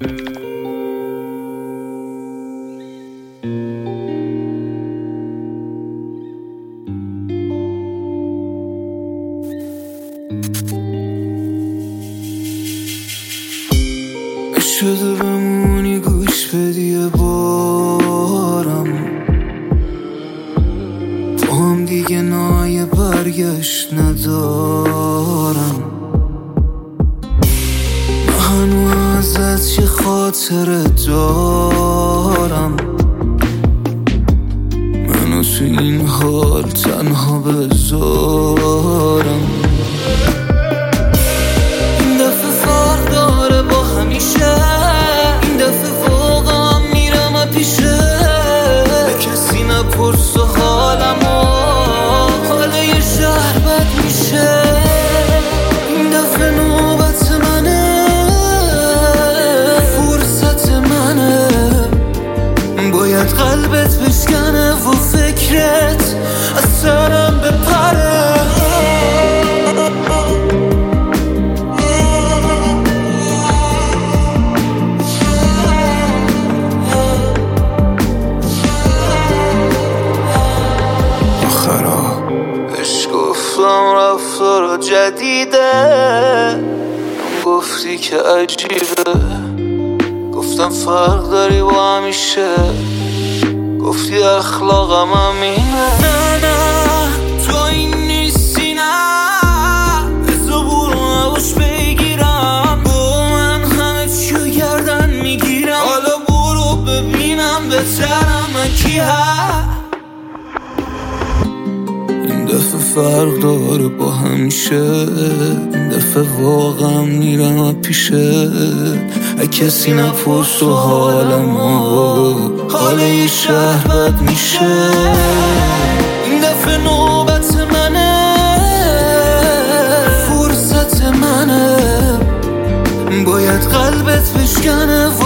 شده بمونی گوش بدی یه بارم، تو هم دیگه نای برگشت ندارم. من هنوز ازت یه خاطره دارم، منو تو این حال تنها بذارم. این دفعه فرق داره با همیشه، این دفعه واقعا میرم پیشه. کسی نپرس و حالمو، حال یه شهر بد میشه. این دفعه نوبت منه، فرصت منه. باید قلبت بشکنه و فکرت از سرم بپره. رفتار جدیده، گفتی که عجیبه. گفتم فرق داری با همیشه، گفتی اخلاقم همینه. نه تو این نیستی، نه بذار برو نباش بگیرم. با من همه چیو گردن میگیرم. حالا برو ببینم بهترم من کی هست. این دفعه فرق داره با همیشه، این دفعه واقعا میرم پیشه. کسی نپرس و حالمو، حال یه شهر بد میشه. این دفعه نوبت منه، فرصت منه. باید قلبت بشکنه